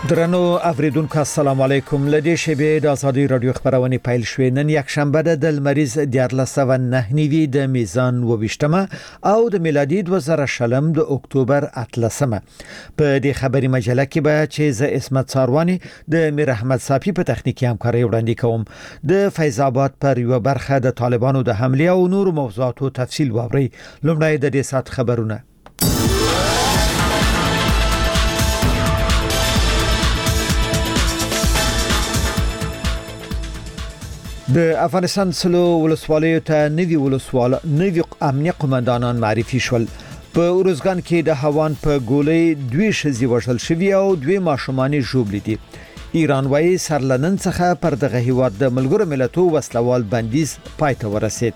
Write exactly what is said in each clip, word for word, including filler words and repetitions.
درنو اوریدونکو السلام علیکم. لدې شبې د ازادي رادیو خبرونه پیل شوې. نن یک شنبه د مریض دیارلسو نه نیوي د میزان وویشتمه او د میلادي دوه زره شلم د اکتوبر اتلسمه. په دې خبري مجله کې به چې ز اسمت ساروانی د میر احمد صافي په تخنیکی همکاري وړاندې کوم. د فیض آباد پر یو برخه د طالبانو د حمله او نور موضوعاتو تفصیل واوري. لومړی د دې سات خبرونه. د افغانستان سلو ولسوالیو ته نوی ولسوال نوی امنیه قومندانان معرفي شول. په اورزګان کې د هوان په ګولې دوی شزي وژل شوی او دوی ماشومان ژوبل دي. ایران وايي سرلنن څخه پر دغه هیواد د ملګرو ملتونو وسلوال بندیز پای ته ورسید.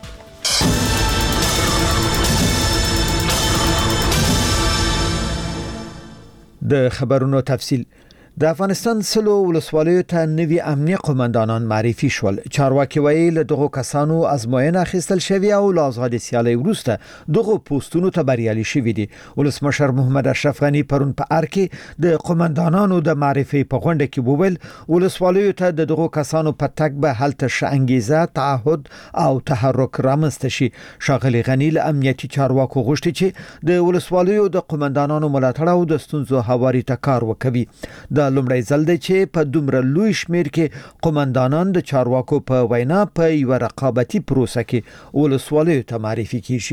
د خبرونو تفصیل. د افغانستان سلو ولسوالیو ته نوی امنیه قومندانان معرفي شول. چارواکي ویل دغه کسانو ازموینه اخیستل شوی او لازم سیالي وروسته دغه پوسټونو ته بریالي شوی دي. ولسمشر محمد اشرف غنی پرون په ار کې د قومندانانو د معرفي په غونډه کې وویل ولسوالیو ته دغه کسانو په تک به حالت شانګیزه تعهد او تحرک رامنځته شي. شاغلی غنی له امنیتي چارواکو غوښتي چې د ولسوالیو د قومندانانو ملاتړ او د ستونزو هواري ته کار وکړي. د لومړی ځل دی چې په دومره لوی شمیر کې قومندانان د چارواکو په وینا په یو رقابتي پروسه کې ولسوالیو ته معرفي کیږي.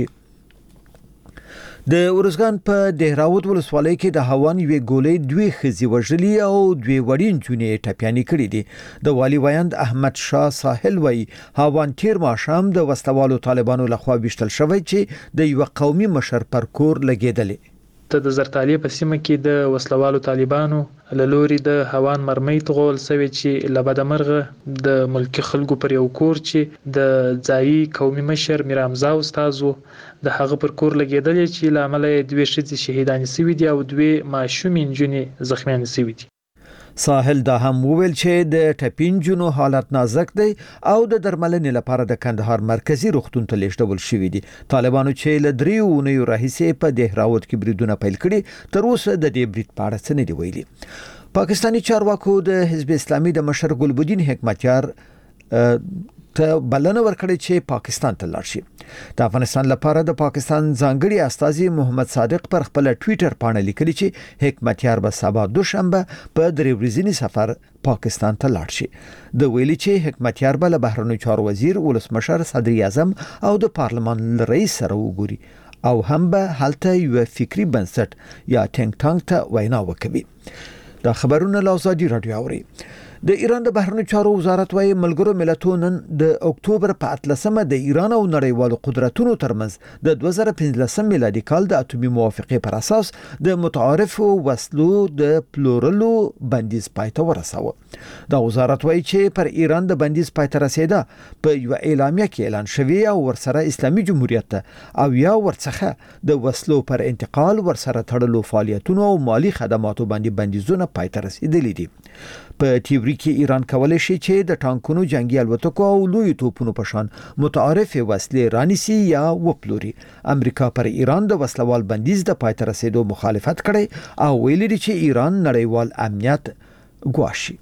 د اورزګان په دهراود ولسوالۍ کې د هوان یو ګولې دوی خزي وژلي او دوی وړین جونې ټپيانې کړې دي. د والی ویاند احمد شاه ساحل وی هوان تیر ماشام د وسلوالو طالبانو لخوا وشتل شوی چې د یو قومي مشر پر کور لګیدلې. ته د زرتالي په سیمه کې د وسلوالو طالبانو له لوري د هوان مرمۍ تغول سوي چې لبدمرغه د ملکی خلکو پر یو کور چې د ځایي قومي مشر میر حمزه استاد د هغه پر کور لګیدل چې لامل دوی شذ شهیدان سوي دي او دوی ماشومین جنې زخمیان سوي دي. ساحل دا هم وویل چې د ټپینجونو حالت نازک دی او د درملنې لپاره د کندهار مرکزی روغتون ته لیږدول شوی دي. طالبانو چې له دریو اونیو راهیسې په دهراود کې بریدونه پیل کړي تر اوسه د دې برید په اړه څه نه دی ویلي. پاکستانی چارواکو د حزب اسلامي د مشر ګلبدین حکمتیار ته بلنه ورکړې چې پاکستان ته لاړ شي. د افغانستان لپاره د پاکستان ځانګړي استازي محمد صادق پر خپل ټوئیټر باندې لیکلي چې حکمتیار به سبا دوشنبه په درې ورځنی سفر پاکستان ته لاړ شي. د ویلي چې حکمتیار به له بهرنیو چارو وزیر ولسمشر صدر اعظم او د پارلمان رئیس سره وګوري او هم به هلته یو فکری بنسټ یا ټینګ ټانګ ته وینا وکړي. دا خبرونه له ازادي رادیو اوري. د ایران د بهرنیو چارو وزارت وايي ملګرو ملتونو نن د اکتوبر په اتلسمه د ایران او نړیوالو قدرتونو ترمنځ د دوه زره پنځلسم میلادي کال د اټومي موافقې پر اساس د متعارفو وسلو د پلورلو بندیز پای ته ورساوه. دا وزارت وايي چې پر ایران د بندیز پای ته رسیده په یو اعلامیه کې اعلان شوی او ورسره اسلامي جمهوریت ته او یا ورڅخه د وسلو پر انتقال ورسره تړلو فعالیتونو او مالی خدماتو باندې بندیزونه پای ته رسیدلي دي. په تیوري کې ایران کولای شي چې د ټانکونو جنگي الوتکو او لوی توپونو په شان متعارف وسلې رانیسي یا وپلوري. امریکا پر ایران د وسلوال بندیز د پای ته رسیدو مخالفت کړي او ویلي دي چې ایران نړیوال امنیت ګواښي.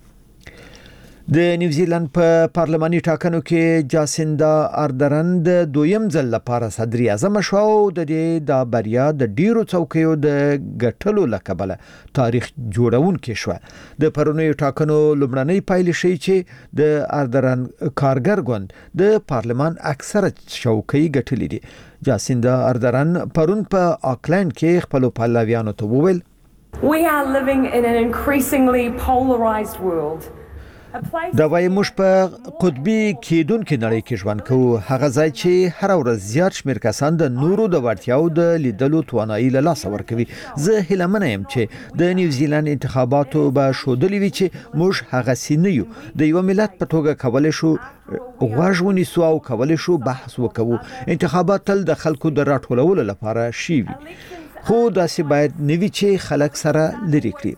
د نیوزیلند په پارلماني ټاکنو کې جاسیندا اردرن د دویم ځل لپاره صدر اعظم شو او د دې د بریا د ډیرو څوکیو د ګټلو لکبله تاریخ جوړون کې شو. د پرونیو ټاکنو لومړنۍ پایلې شي چې د اردرن کارګر ګوند د پارلمان اکثره چوکۍ ګټلې دي. جاسیندا اردرن پرون په آکلند کې خپل پهلویانو ته وویل We are living in an increasingly polarized world. دا وایي موږ په قطبي کېدونکو نړۍ کې ژوند کوو. هغه ځای چې هر ورځ زیات شمېر کسان د نورو د وړتیاو د لیدلو توانایي له لاسه ورکوي. زه هیله یم چې د نیوزیلند انتخاباتو به ښودلي وي چې موږ هغسې نه یو. د یو ملت په توګه کولی شو غوږ ونیسو او کولی شو بحث وکړو. انتخابات تل د خلکو د راټولولو لپاره شي وي خو داسې باید نوي چې خلک سره لري کړي.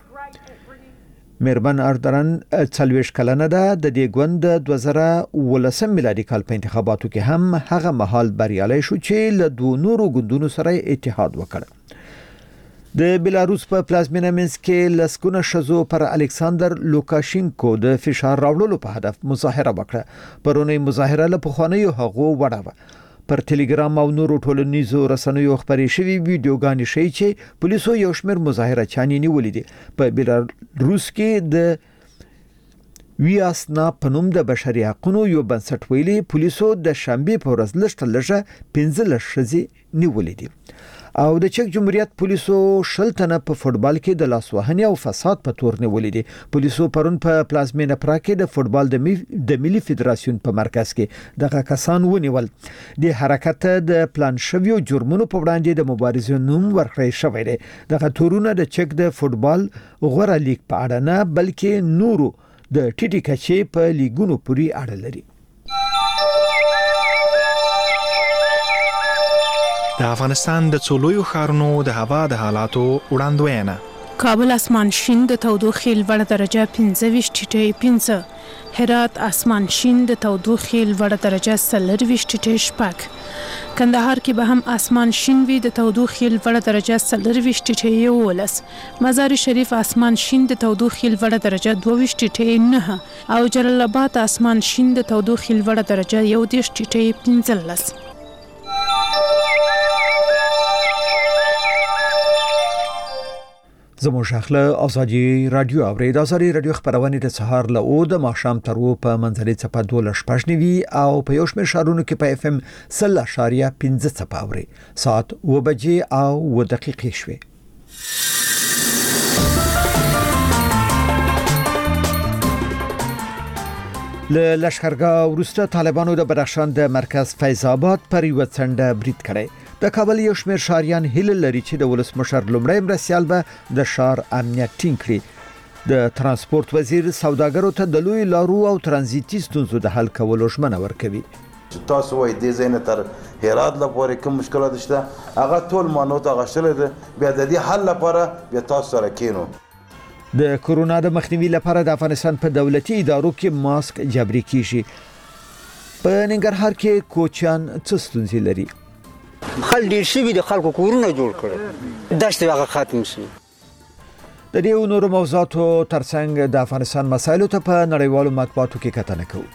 میربن اردرن څلوېښت کلنه ده. د دې ګوند د دوه زره ولسم میلادي کال په انتخاباتو کې هم هغه مهال بریالی شو چې له دوه نورو ګوندونو سره اتحاد وکړ. د بلاروس په پلازمینه منسک کې لسګونه شزو پر الکساندر لوکاشینکو د فشار راوړلو په هدف مظاهره وکړه. پرونی مظاهره له پخوانیو هغو وړه پر ټلګرام او نورو ټولنیزو رسنیو خبرې شوې ویډیوګانې ښیي چې پولیسو یو شمېر مظاهره چاني نیولې دي. په بلاروس کې د ویاسنا پنوم د بشري حقوقو یو بنسټ ویلي پولیسو د شنبه په ورځ لږ لږه پنځه شزي نیولې دي. او د چک جمهوریت پولیسو شلتنه په فوتبال کې د لاسوهنې او فساد په تور نیولې دي. پولیسو پرون په پلازمینه پرا کې د فوتبال د, د ملي فدراسیون په مرکز کې دغه کسان ونیول. د حرکت د پلان شویو جرمونو په وړاندې د مبارزې نوم ورکړی شوی دی. دغه تورونه د چک د فوتبال غوړه لیګ په اړه نه بلکې نورو د ټیټی کچې په لیګونو پورې اړه لري. د افغانستان د څولویو ښارونو د هوا د حالاتو وړاندوینه. کابل اسمان شین د تودوخې لوړه درجه پنځه ویشت ټیټې پنځه. هرات اسمان شین د تودوخې لوړه درجه څلور ویشت ټیټې شپږ. کندهار کې به هم اسمان شین وي د تودوخې لوړه درجه څلور ویشت ټیټې یولس. مزار شریف اسمان شین د تودوخې لوړه درجه دوه ویشت ټیټې نه او جلال آباد اسمان شین د تودوخې لوړه درجه یو دېرش ټیټې پنځلس. زموږ خپل ازادي رادیو اورید. ازادي رادیو خبرونه د سهار له او د ماښام تر و په منځري چپه دوله شپږنیوي او په یو شمېر شهرونو کې په اف ام سل اشاریه پنځه چپه اوري. ساعت و بجې او و دقیقې شوي. له لشکرګاه وروسته طالبانو د بدخشان د مرکز فیض آباد پر یو څنډه برید کړی. د کابل یو شمېر شاریان هیله لري چې د ولسمشر لومړی مرستیال به د ښار امنیت ټینګ کړي. د ترانسپورت وزیر سوداګرو ته د لوی لارو او ترانزیتي ستونزو د حل کولو ژمنه ورکوي. تاسو وایي د زین تر هرات لپاره کوم مشکلات شته هغه ټول مانو ته غشل دي بیا د دې حل لپاره بیا تاسو سره کینو. د کورونا د مخنیوي لپاره د افغانستان په دولتي ادارو کې ماسک جبري کیږي. په ننګرهار کې کوچیان څه ستونزې لري؟ خل ډیر شي د خلکو کورونه جوړ کړي دشت هغه ختم شي. د دې نورو موضوعاتو ترڅنګ د افغانستان مسایلو ته په نړیوالو مطبوعاتو کې کتنه کوو.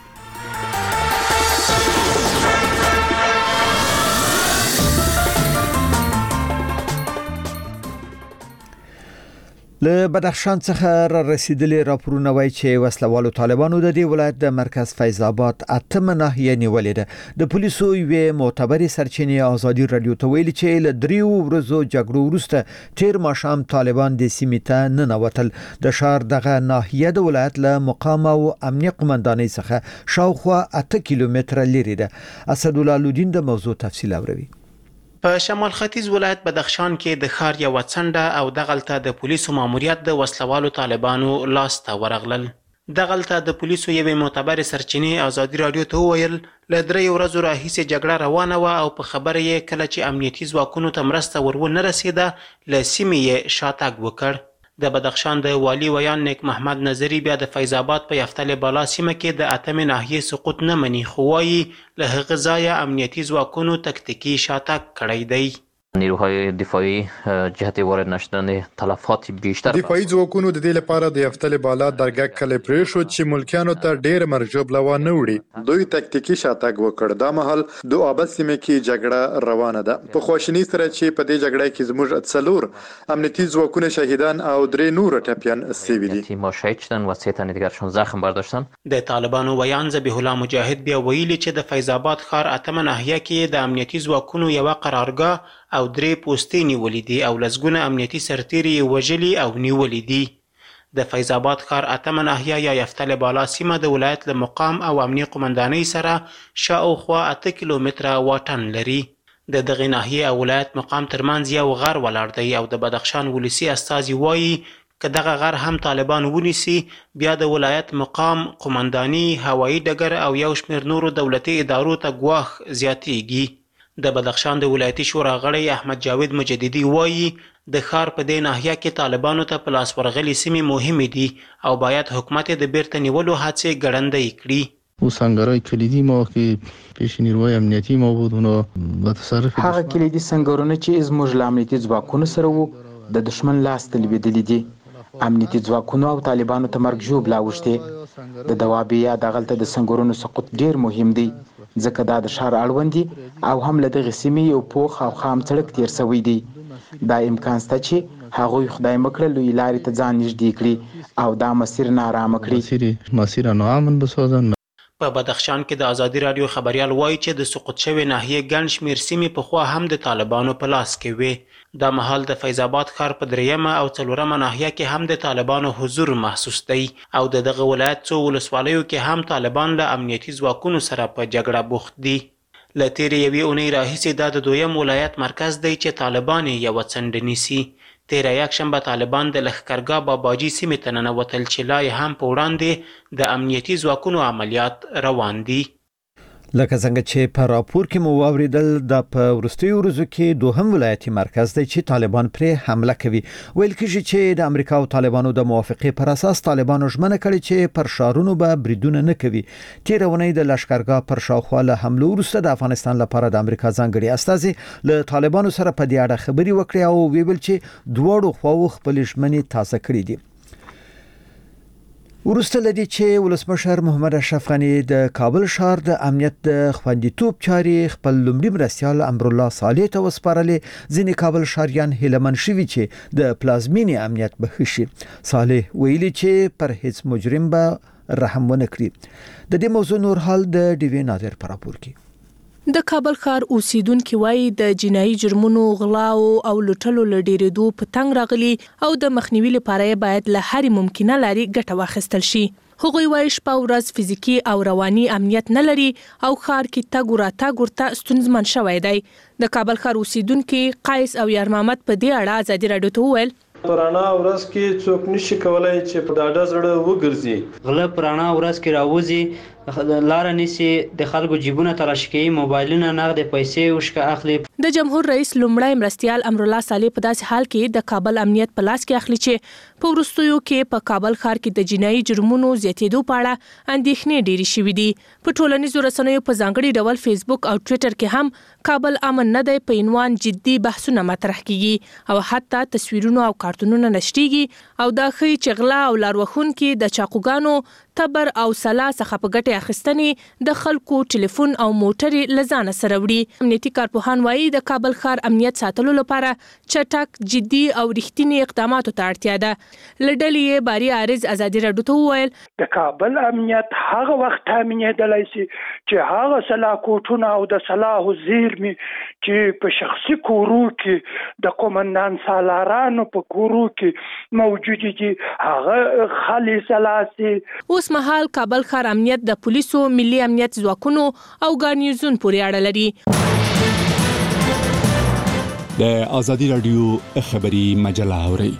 له بدخشان څخه را رسیدلي راپورونه وایي چې وسلوالو طالبانو د دې ولایت د مرکز فیض آباد اتمه ناحیه نیولې ده. د پولیسو یوې معتبرې سرچینې ازادي رادیو ته ویلي چې له دریو ورځو جګړو وروسته تیر ماښام طالبان د سیمې ته ننوتل. د ښار دغه ناحیه د ولایت له مقام او امنیه قومندانۍ څخه شاوخوا اته کیلومتره لري ده. اسدالله لودین د موضوع تفصیل اوري. په شمال ختیځ ولایت بدخشان کې د ښار یو څنډه او دغلته د پولیسو ماموریت د وسلوالو طالبانو لاس ته ورغلل. دغلته د پولیسو یوې معتبرې سرچینې ازادي رادیو ته وویل له درې ورځو راهیسې جګړه روانه وه او په خبره یې کله چې امنیتي ځواکونو ته مرسته ورونه رسېده له سیمې یې شاتګ وکړ. د بدخشان د والي ویان نیک محمد نظری بیا د فیض آباد په یفتل بالا سیمه کې د اتمې ناحیې سقوط نه مني خو وایي له هغه ځایه امنیتي ځواکونو تکتیکي شاتګ کړی دی. نیروهای دفاعی جهت وارد نشدن تلفات بیشتر دفاعی ځواکونو د دې لپاره د یفتل بالا درګه کلی پرېښود چې ملکیانو ته ډېر مرجوب لوا نه وړي. دوی تکتیکي شاتګ وکړ. دا مهال د آباد سیمه کې جګړه روانه ده. په خواشینی سره چې په دې جګړه کې زموږ څلور امنیتي ځواکونه شهیدان او درې نور ټپیان شوي دي. ما شهید شدن و سه تن دیگرشون زخم برداشتن. د طالبانو ویان ذبیح الله مجاهد بیا ویلي چې د فیض آباد ښار اتمه ناحیه کې د امنیتي ځواکونو یوه قرارګاه او درې پوستې نیولې دي او لسګونه امنیتي سرتیري یې وژلي او نیولې دي. د فیض آباد ښار اتمه ناحیه یا یفتل بالا سیمه د ولایت له مقام او امنیه قومندانۍ سره شاوخوا اته کیلومتره واټن لري. د دغې ناحیې او ولایت مقام ترمنځ یو غر ولاړ دی او د بدخشان ولسي استازي وایي که دغه غر هم طالبان ونیسي بیا د ولایت مقام قومنداني هوایي ډګر او یو شمېر نورو دولتي ادارو ته ګواښ زیاتیږي. د بدخشان د ولایتي شورا غړی احمد جاوید مجددي وایي د ښار په دې ناحیه کې طالبانو ته په لاس ورغلي سیمې مهمې دي او باید حکومت یې د بیرته نیولو هڅې ګړندۍ کړي. او سنگرهای کلیدی ما که پیش نیروهای امنیتی ما بود اونا و تصرف هغه کلیدي سنگرونه چې زموږ له امنیتي ځواکونو سره وو د دشمن لاس ته لوېدلي دي. امنیتي ځواکونو او طالبانو ته مرګ ژوبله اوښتې. د دوابي یا دغلته د سنګرونو سقوط ډیر مهم دی ځکه دا د ښار اړوند دي او هم له دغې سیمې یو پوخ او خام سړک تیر سوی دی. دا امکان شته چې هغوی خدای مکړه لوی لارې ته ځان نږدې کړي او دا مسیر نارامه کړي. مسیر ناامن بسازن. په بدخشان کې د ازادي رادیو خبريال وایي چې د سقوط شوې ناحیې ګڼ شمېر سیمې پخوا هم د طالبانو په لاس کې وې. دا مهال د فیض آباد ښار په دریمه او څلورمه ناحیه کې هم د طالبانو حضور محسوس دی او د دغه ولایت څو ولسوالیو کې هم طالبان له امنیتي ځواکونو سره په جګړه بوخت دي. له تېرې یوې اونۍ راهیسې دا د دویم ولایت مرکز دی چې طالبان یې یوه څنډه نیسي. تیره یکشنبه طالبان د لښکرګاه باباجي سیمې ته ننوتل چې لا یې هم په وړاندې د امنیتي ځواکونو عملیات روان دي. لکه څنګه چې په راپور کې مو واوریدل د په وروستیو ورځو کې دوهم ولایتي مرکز دی چې طالبان پرې حمله کوي. ویل کېږي چې د امریکا او طالبانو د موافقې پر اساس طالبانو ژمنه کړې چې پر شارونو به بریدونه نه کوي. تیره اونۍ د لښکرګاه پر شاوخوا له حملو وروسته د افغانستان لپاره د امریکا ځانګړي استازي له طالبانو سره په دې اړه خبرې وکړې او ویل چې دواړو خواو خپل ژمنې تازه کړې دي. وروسته لدی چې ولسمشر محمد اشرف غنی د کابل ښار د امنیت د خوندیتوب چارې خپل لومړي مرستیال امرالله صالح ته وسپارلې، ځینې کابل ښاریان هیلهمن شوي چې د پلازمینې امنیت به ښه شي. صالح ویلي چې پر هیڅ مجرم به رحم ونه کړي. د دې موضوع نور حال د ډیوی نادر پر راپور کې. د کابل ښار اوسیدونکو وایي د جنایي جرمونو، غلاو او لوټلو له ډیرېدو په تنګ راغلي او د مخنیوي لپاره باید له هرې ممکنه لارې ګټه واخیستل شي. هغوی وایي شپه ورځ فزیکي او رواني امنیت نه لري او ښار کې تګ راتګ ورته ستونزمن شوی دی. د کابل ښار اوسیدونکي قیس او یار محمد په دې اړه ازادي رادیو ته وویل پرانا ورځ کې څوک نشي کولای چې په ډاډه زړه وګرځي. غله پرانا ورځ کې راوځي، لار نیسي، د خلکو جیبونه تلاش کوي، موبایلونه، نغد پیسې وشکه اخلي. د جمهور رئیس لومړی مرستیال امرالله صالح په داسې حال کې د کابل امنیت په لاس کې اخلي چې په وروستیو کې په کابل ښار کې د جنایي جرمونو زیاتېدو په اړه اندېښنې ډېرې شوې دي. په ټولنیزو رسنیو په ځانګړي ډول فیسبوک او ټویټر کې هم کابل امن نه دی په عنوان جدي بحثونه مطرح کیږي او حتی تصویرونه او کارتونونه نشریږي او دا ښیي چې غلا او لار وهونکي د چاقوګانو، تبر او سلا څخه په ګټې اخیستنې د خلکو ټلیفون او موټرې له ځانه سره وړي. امنیتي کارپوهان وایي د کابل ښار امنیت ساتلو لپاره چټک، جدي او رښتینی اقداماتو ته اړتیا ده. له ډلې یې باري عارض ازادي راډیو ته وویل د کابل امنیت هغه وخت تامینېدلی شي چې هغه سلاکوټونه او د سلاحو زیرمې چې په شخصي کورو کې د قومندان سالارانو په کورو کې موجود دي هغه خالي سلاسي. اوس مهال کابل ښار امنیت د پولیسو، ملي امنیت ځواکونو او ګارنیزون پورې اړه لري. د ازادي رادیو خبري مجله اوري.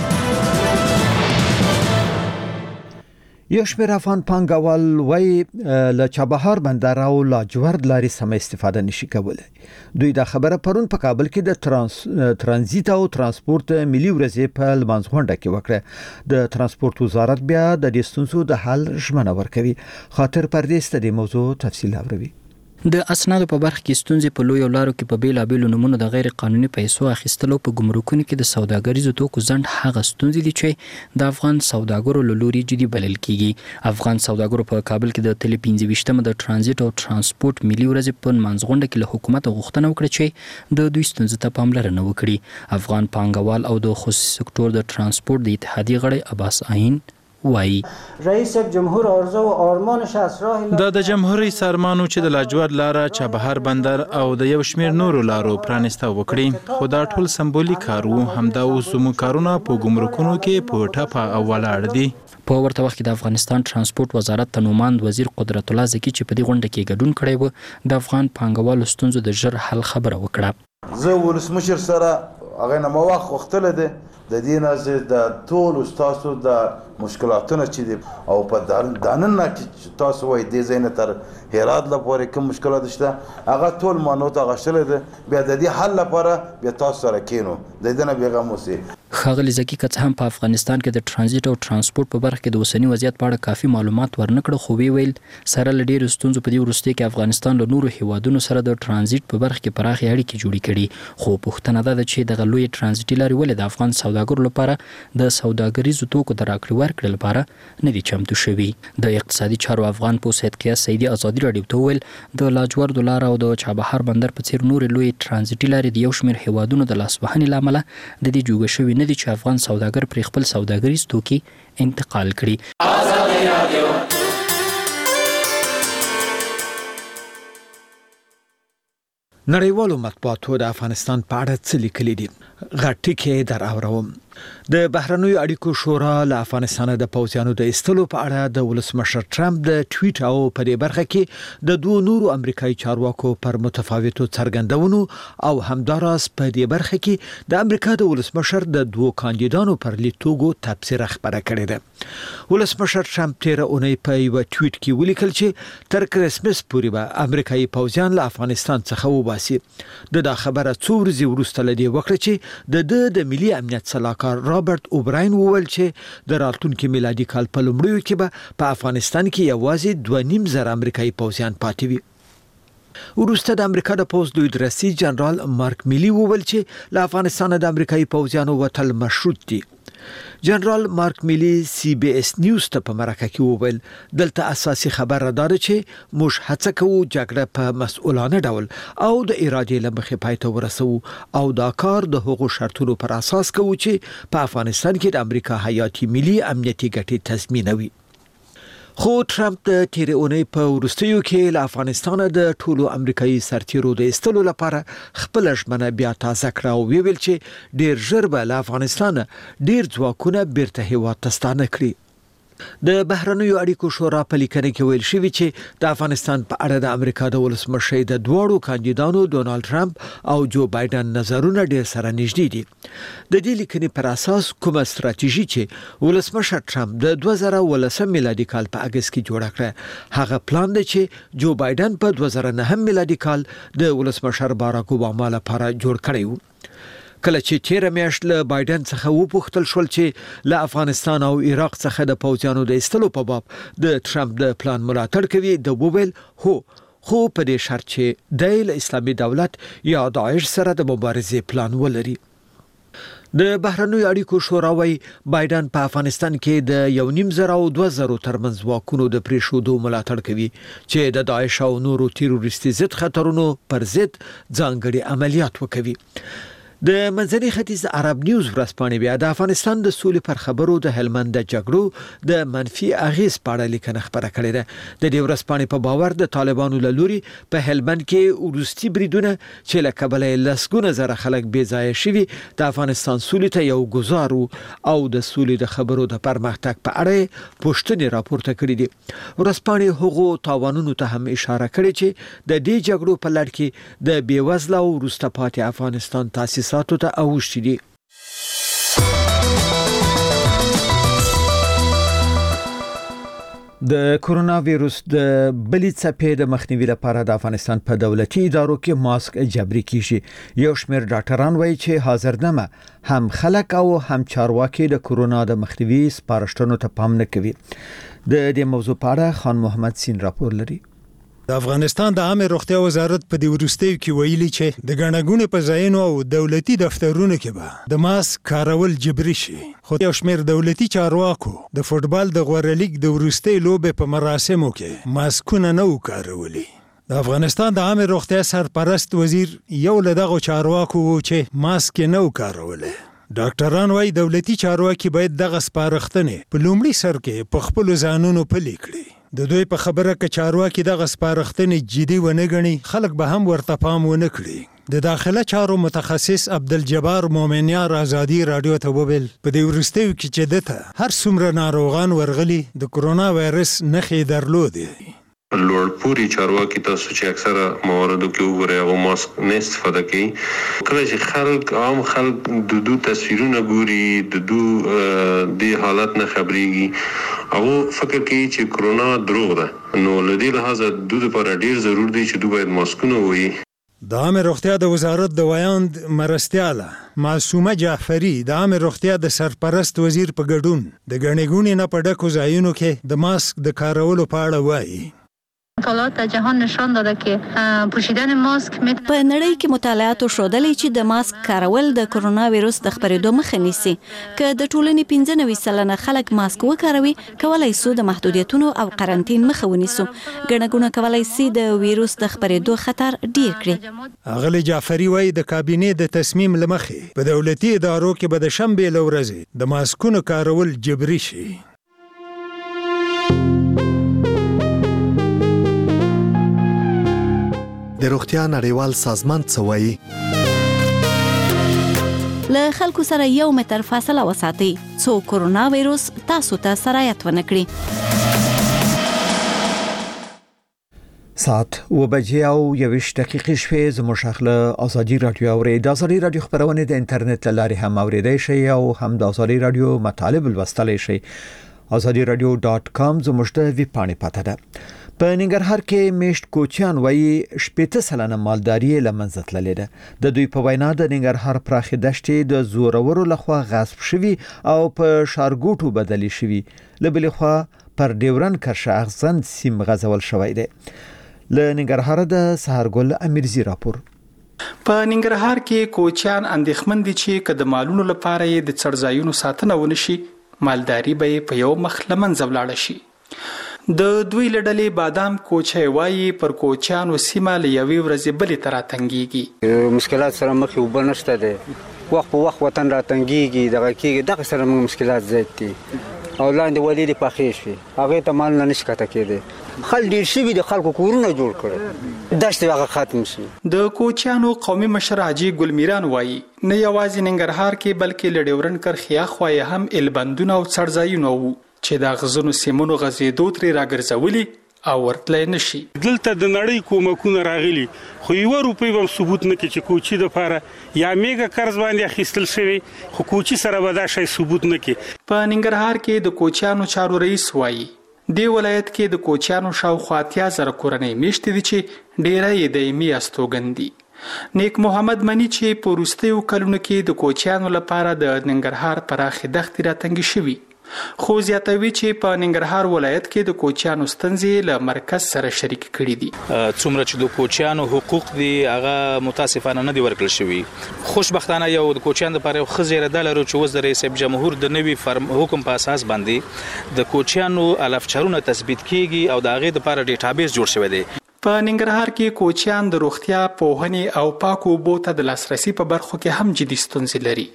یو شمېر افغان پانګوال وایي له چابهار بندر او لاجورد لارې سمه استفاده نشي کولی. دوی دا خبره پرون په کابل کې د ترانس ترانزیت او ترانسپورت ملي ورځې په لمانځغونډه کې وکړه. د ترانسپورت وزارت بیا د دې ستونزو د حل ژمنه ورکوي. خاطر پردیس د دې موضوع تفصیل اوري. د اسنادو په برخه کې ستونزې په لویو لارو کې په بیلابیلو نومونو د غیر قانوني پیسو اخیستلو په ګمرکونو کې د سوداګریزو توکو ځنډ هغه ستونزې دي چې د افغان سوداګرو له لوري جدي بلل کیږي. افغان سوداګرو په کابل کې د تلې پنځه ویشتمه د ترانزیت او ترانسپورت ملي ورځې په لمانځغونډه کې له حکومت غوښتنه وکړه چې د دوی ستونزو ته پاملرنه وکړي. افغان پانګوال او د خصوصي سکتور د ترانسپورت د اتحادیې غړی عباس عین وای رئیس جمهور آرزو و آرمانش از راه دا د جمهوریت سرمانو چې د لاجورد لاره، چابهار بندر او د یو شمیر نورو لارو پرانسته وکړي، خو دا ټول سمبولیک کار وو. همدا اوس زموږ کارونه په ګمرکونو کې په ټپه او ولاړ دي. په ورته وخت کې د افغانستان ترانسپورت وزارت ته نوماند وزیر قدرت الله زکی چې په دې غونډه کې ګډون کړی و د افغان پانګوالو ستونزو د ژر حل خبره وکړه. زه ولسمشر سره هغه نه مو وخت وختل دي د دې نه د ټول تاسو د مشکلاتونه چې دي او په دانن کې تاسو وای دې زینه تر هرات لپاره کوم مشکلات شته هغه ټول مانو ته غشل دي بیا د دې حل لپاره بیا تاسو سره کینو د دې نه بیغم اوسئ. ښاغلي زکي که څه هم په افغانستان کې د ترانزیت او ترانسپورت په برخه کې د اوسنی وضعیت په اړه کافي معلومات ورنکړه، خو وی ویل سره له ډېرو ستونزو په دې وروستي کې افغانستان له نورو هیوادونو سره د ترانزیت په برخه کې پراخې اړیکې جوړې کړي. خو پوښتنه ده چې دغه لوی ترانزیتي لارې ولې د افغان سوداګرو لپاره د سوداګریزو توکو د راکړې ورکړې لپاره نه دي چمتو شوي. د اقتصادي چارو افغان پوه سید قیاس سیدي ازادي راډیو ته وویل د لاجوردو لاره او د چابهار بندر په څیر نورې لوی ترانزیتي لارې د یو شمېر هیوادونو د لاسوهنې له امله د دې جوګه شوي نه دي چې افغان سوداګر پر خپل سوداګریز توکي انتقال کړي. نړیوالو مطبوعاتو د افغانستان په اړه څه لیکلي دي؟ غټي کې در اورم. د بهرنیو اړیکو شورا له افغانستان د پوځیانو د ایستلو په اړه د ولسمشر ټرمپ د ټویټ او په دې برخه کې د دوه نورو امریکایي چارواکو پر متفاوتو څرګندونو او همداراز په دې برخه کې د امریکا د ولسمشر د دوه کاندیدانو پر لیدلو تبصره خبره کړې ده. ولسمشر ټرمپ تیر اونۍ په یو ټویټ کې ولیکل چې تر کرسمس پورې به امریکایي پوځیان له افغانستان څخه وباسي. د دا خبره څو ورځې وروسته لدی وکړه چې د د د ملي امنیت صلاحکار رابرټ اوبراین وویل چې د راتلونکي میلادي کال په لومړیو کې به په افغانستان کې یوازې دوه نیم زره امریکایي پوځیان پاتې وي. وروسته د امریکا د پوځ لوی رئیس جنرال مارک میلی وویل چې له افغانستان د امریکایي پوځیانو وتل مشروط دي. جنرال مارک میلی سی بی اس نیوز ته په مرکه کې وویل دلته اساسي خبره ده چې موږ هڅه کوو جګړه په مسؤلانه ډول او د ارادې له مخې پای ته ورسوو او دا کار د هغو شرطونو پر اساس کوو چې په افغانستان کې د امریکا حیاتي ملي امنیتي ګټې تضمینوي. خو ټرمپ د تیر اونۍ په وروستیو کې له افغانستان د ټولو امریکایي سرتیرو د ایستلو لپاره خپل ژمنه بیا تازه کړه او ویل چې ډیر ژر به له افغانستان ډیر ځواکونه بیرته هیواد ته ستانه کړي. د بهرنیو اړیکو شورا په لیکنه کې ویل شوی چې د افغانستان په اړه د امریکا د ولسمشر د دوړو کاندیدانو ډونالد ټرمپ او جو بایدن نظرونه ډیر سره نږدې دي. د دې لیکنې پر اساس کومه ستراتیژي چې ولسمشر ټرمپ د دوه زره ولسم میلادي کال په اگست کې جوړه کړه هغه پلان دی چې جو بایدن په دوه زره نهم میلادي کال د ولسمشر باراک اوباما لپاره جوړ کړی و. کله چې تیر میاشت له بایدن څخه وپوښتل شول چې له افغانستان او عراق څخه د پوځیانو د ایستلو په باب د ټرمپ د پلان ملاتړ کوي د وویل هو خو په دې شرط چې د اسلامي دولت یا داعش سره د مبارزې پلان ولري. د بهرنیو اړیکو شورا وايي بایدن په افغانستان کې د یو نیم زره او دوه زره ترمنځ واکونو د پریښودو ملاتړ کوي چې د داعش او نورو تیروریستي ضد خطرونو پر ضد ځانګړي عملیات وکوي. د منځني ختیځ عرب نیوز ورځپاڼې بیا د افغانستان د سولې پر خبرو د هلمند د جګړو د منفي اغیز په اړه لیکنه خبره کړې ده. د دې ورځپاڼې په باور د طالبانو له لوري په هلمند کې ورستي بریدونه چې له کبله لسګونه زره خلک بې ځایه شوي د افغانستان سولې ته یو ګزار او د سولې د خبرو د پرمختګ په اړه پوښتنې راپورته کړې دي. ورځپاڼې هغو تاوانونو ته هم اشاره کړې چې د دې جګړو په لړ کې د بېوزله او وروسته پاتې افغانستان تاسیس ساتو ته اوښتي دي. د کورونا وایروس د بلې څپې د مخنیوي لپاره د افغانستان په دولتي ادارو کې ماسک جبري کیږي. یو شمېر ډاکټران وایي چې حاضرنامه هم خلک او هم چارواکي د کورونا د مخنیوي سپارښتنو ته پام نه کوي. د دې موضوع په اړه خان محمد سین راپور لري. د افغانستان د عامه روغتیا وزارت په دې وروستیو کې ویلي چې د ګڼګونې په ځایونو او دولتي دفترونو کې به د ماسک کارول جبري شي. خو یو شمېر دولتي چارواکو د فوټبال د غوره لیګ د وروستۍ لوبې په مراسمو کې ماسکونه نه وکارولي. د افغانستان د عامه روغتیا سرپرست وزیر یو له دغو چارواکو و چې ماسک نه وکاروله. ډاکټران وايي دولتي چارواکي باید دغه سپارښتنې په لومړي سر کې په خپلو ځانونو پلي کړي. د دوی په خبره کې چارواکي دغه سپارښتنې جدي ونه ګڼي خلک به هم ورته پام ونه کړي. د داخله چارو متخصص عبدالجبار مومنیار ازادي رادیو ته وویل په دې وروستیو کې چې دته هر څومره ناروغان ورغلي د کورونا وایرس نښې درلودې. لوړ پوری چارواکي تاسو چې اکثره مواردو کې وګورئ هغه ماسک نه استفاده کوي. کله چې خلک عام خلک د دو تصویرونه ګوري د دو د حالت نه خبريږي او فکر کوي چې کورونا دروغ ده. نو لدې لحاظه د دو لپاره ډیر ضروري دی چې دوی باید ماسکونه وي. د عامه روغتیا د وزارت د ویاند مرستیاله معصومه جعفری د عامه روغتیا د سرپرست وزیر په ګډون د ګڼې ګوڼې نه په ډکو ځایونو کې د ماسک د کارولو په اړه وایي. مطالعات در جهان نشان داده که پوشیدن ماسک میتونه په نړۍ کې مطالعات ښودلي چې د ماسک کارول د کرونا ویروس د خپرېدو مخه نیسي. که د ټولنې پنځه نوي سلنه خلک ماسک وکاروي، کولای سو د محدودیتونو او قرنطین مخه ونیسو. ګڼه ګوڼه کولای سي د ویروس د خپرېدو خطر ډیر کړي. اغلی جعفری وایي د کابینې د تصمیم لمخې په دولتي ادارو کې به د شنبې له ورځې د ماسکونو کارول جبري شي. د روغتیا نړیوال سازمان څه وایي؟ له خلکو سره یو متر فاصله وساتئ څو کرونا ویروس تاسو ته سرایت ونه کړي. ساعت و بجې او یویشت دقیقې شوې. زموږ شاخله ازادي رادیو اورئ. د ازادي رادیو خبرونه د انټرنیټ له لارې هم اوریدای شئ او هم د ازادي رادیو مطالب لوستلی شئ. ازادي رادیو ډاټ کام زموږ د ویب پاڼې پته ده. په ننګرهار کې میشت کوچیان وایي شپېته سلنه مالداري له منځه تللې ده. د دوی په وینا د ننګرهار پراخې دښتې د زورورو لخوا غصب شوي او په ښارګوټو بدلې شوي. له بلې خوا پر ډیورن کرښه اغزن سیم غځول شوی دی. له ننګرهار د سهارګل امیرزي راپور. په ننګرهار کې کوچیان اندېښمن دي چې که د مالونو لپاره یې د څړځایونو ساتنه ونشي، مالداري به یې په یو مخ له منځه ولاړه شي. د دوی له ډلې بادام کوچی وایي پر کوچیانو سیمه له یوې ورځې بلې ته راتنګېږي. مشکلات سره مخ یې اوبه نشته دی، وخت په وخت وطن راتنګېږي، دغه کېږي، دغه سره موږ مشکلات زیات دي او لاندې ولې دې پخې شوي، هغې ته مالونه نه شي کښته کېدی. خل ډېر شوي د خلکو کورونه جوړ کړي، دښتې هغه ختم شي. د کوچیانو قومي مشر حاجي ګل میران وایي نه یوازې ننګرهار کې بلکې له ډیورن کرښې اخوا یې هم البندونه او څړځایونه وو چې د غزونو سیمونو غزیدو ترې راګرځولي او ورتلی نشي. دلته د نړۍ کومکونه راغلي خو یوه روپۍ به هم ثبوت نه کړي چې کوچي دپاره یا میږه قرض باندې اخیستل شوی، خو کوچي سره به دا شی ثبوت نه کړي. په ننګرهار کې د کوچیانو چارو رئیس وایي دې ولایت کې د کوچیانو شاوخوا اتیا زره کورنۍ میشتې دي چې ډیری یې دایمي استوګن دي. نیک محمد منی چې په وروستیو کلونو کې د کوچیانو لپاره د ننګرهار پراخې دښتې راتنګې شوي، خو زیاتوي چې په ننګرهار ولایت کې د کوچیانو ستونزې له مرکز سره شریک کړي دي. څومره چې د کوچیانو حقوق دي هغه متاسفانه نه دي ورکړل شوي. خوشبختانه یو د کوچیانو لپاره یو ښه زیره ده لرو چې اوس د رئیس جمهور د نوي حکم په اساس باندې د کوچیانو الفچارونه تثبیت کیږي او د هغې لپاره ډیټابیس جوړ شوی دی. په ننګرهار کې کوچیان د روغتیا، پوهنې او پاکو اوبو ته د لاسرسي په برخو کې هم جدي ستونزې لري.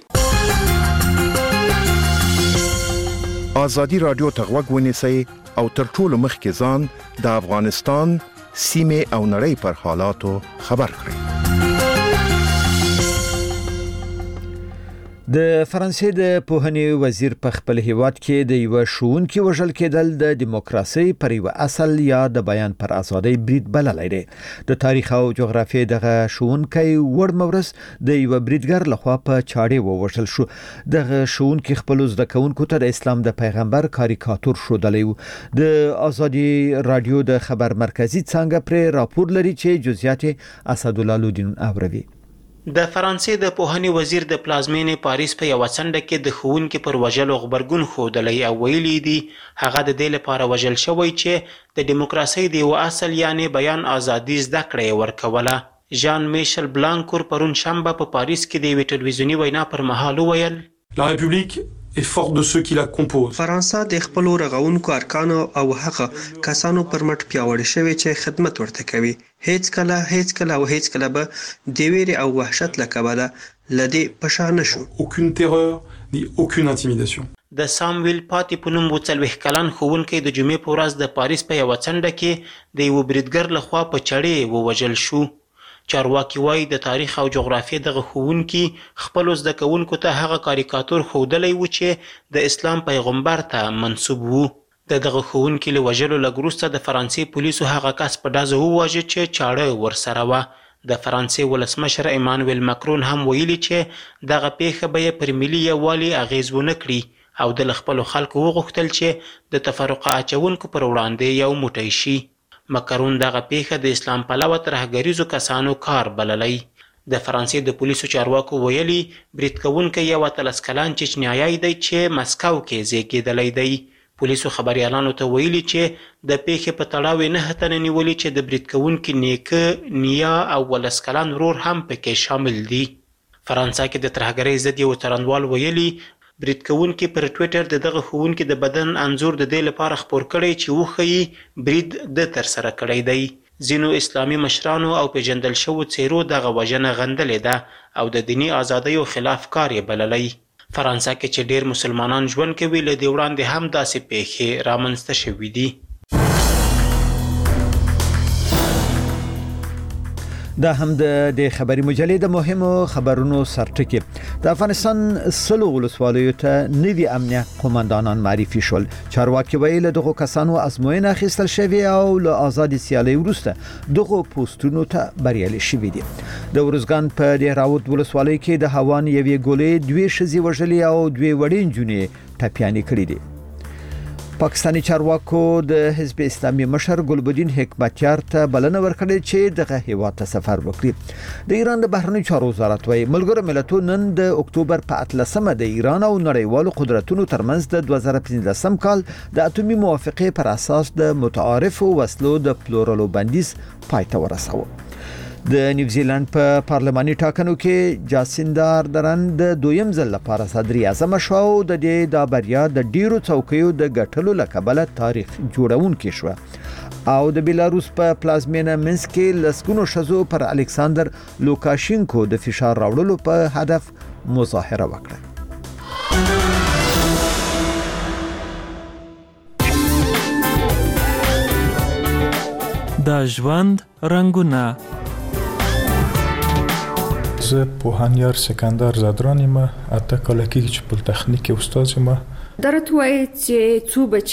ازادي رادیو ته غوږ ونیسئ او تر ټولو مخکې ځان د افغانستان سیمې او نړۍ پر حالاتو خبر کړئ. د فرانسې د پوهنې وزیر په خپل هیواد کې د یو ښوونکي وژل کېدل د دیموکراسي پر یو اصل یا د بیان پر ازادۍ برید بللی دی. د تاریخ او جغرافیې دغه ښوونکی وړ مورث د یو بریدګر لخوا په چاړې ووژل شو. دغه ښوونکي خپلو زده کوونکو ته د اسلام د پیغمبر کاریکاتور ښودلی و. د ازادي رادیو د خبر مرکزي څانګه پرې راپور لري چې جزئیات اسدالله لودین اوروي. د فرانسې د پوهنې وزیر د پلازمینې پاریس په یوه څنډه کې د ښوونکي پر وژلو غبرګون ښودلی او ویلي دي هغه د دې لپاره وژل شوی چې د دیموکراسۍ د یوه اصل یعنې بیان ازادي زده کړه یې ورکوله. ژان میشل بلانکور پرون شنبه په پاریس کې د یوې ټلویزیوني وینا پر مهال وویل La République est forte de ceux qui la composent. فرانسه د خپل رغونکو ارکانو او هغه کسانو پر مټ پیاوړی شوی چې خدمت ورته کوي. هیڅ کله هیڅ کله او هیڅ کله به د ویرې او وحشت له کبله لدی پشا نشو. Aucune terreur ni aucune intimidation. د سامویل پاتې په نوم څلوېښت کلن ښوونکی د جمعې په ورځ د پاریس په یوه څنډه کې د یوه بریدګر لخوا په چړې ووژل شو. چارواکي وایي د تاریخ او جغرافیې دغه ښوونکي خپلو زده کوونکو ته هغه کاریکاتور ښودلی و چې د اسلام پیغمبر ته منسوب و. د دغه ښوونکي له وژلو لږ وروسته د فرانسې پولیسو هغه کس په ډزو وواژه چې چاړه ورسره وه. د فرانسې ولسمشر ایمانویل مکرون هم ویلي چې دغه پیښه به یې پر ملي یووالي اغیز ونه کړي او د له خپلو خلکو وغوښتل چې د تفرقه اچونکو پر وړاندې یو موټی شي. مکرون دغه پیښه د اسلام پلوه ترهګریزو کسانو کار بللی. د فرانسې د پولیسو چارواکو ویلي برید کوونکی یو اتلس کلن چچنیایی دی چې مسکو کې زیږېدلی دی. پولیسو خبریالانو ته ویلي چې د پیښې په تړاو یې نهه تنه نیولي چې د برید کوونکي نیکه، نیا او ولس کلن ورور هم پکې شامل دي. فرانسه کې د ترهګرۍ ضد یو څارنوال ویلي برید کوونکي پر ټویټر د دغه ښوونکي د بدن انځور د دې لپاره خپور کړی چې وښیي برید د ترسره کړی دی. ځینو اسلامي مشرانو او پیژندل شوو څیرو دغه وژنه غندلې ده او د دیني ازادیو خلاف کار یې بللی. فرانسه کې چې ډیر مسلمانان ژوند کوي له دې وړاندې هم داسې پیښې رامنځته شوي دي. دا هم د خبري مجلې د مهمو خبرونو سرټکی. د افغانستان سلو ولسوالیو ته نوي امنیه قومندانان معرفي شول. چارواکي ویل دغه کسانو ازموینه اخیستل شوی او له آزادي سیالي وروسته دغه پوسټونو ته بریالي شوي دي. د ورزګان په دهراوت ولسوالۍ کې د هوان یوې ګولې دوی شزي وژلي او دوی وړین جونې ټپيانې کړې دي. پاکستانی چارواکو د حزب اسلامي مشر ګلبدین حکمتیار ته بلنه ورکړه چې دغه هیواد ته سفر وکړي. د ایران د بهرنی چارو وزارت وايي ملګرو ملتونو نن د اکتوبر په اتلسمه د ایران او نړیوالو قدرتونو ترمنځ د دوه زره پنځلسم کال د اټومي موافقې پر اساس د متعارفو وسلو د پلورلو بندیز پای ته ورساوه. د نیوزیلند په پارلماني ټاکنو کې جاسیندا اردرن د دویم ځل لپاره صدر اعظم شو او د دې د بریا د ډیرو څوکیو د ګټلو لکبله تاریخ جوړونکې شو او د بیلاروس په پلازمینه منسک کې لسګونو شزو پر الکساندر لوکاشینکو د فشار راوړلو په هدف مظاهره وکړه. د ژوند رنگونه. زه پوهانیار سکندر زدران یم، اته کاله کېږي چې پولیتخنیک استاد یم. درته وایي چې څو بچي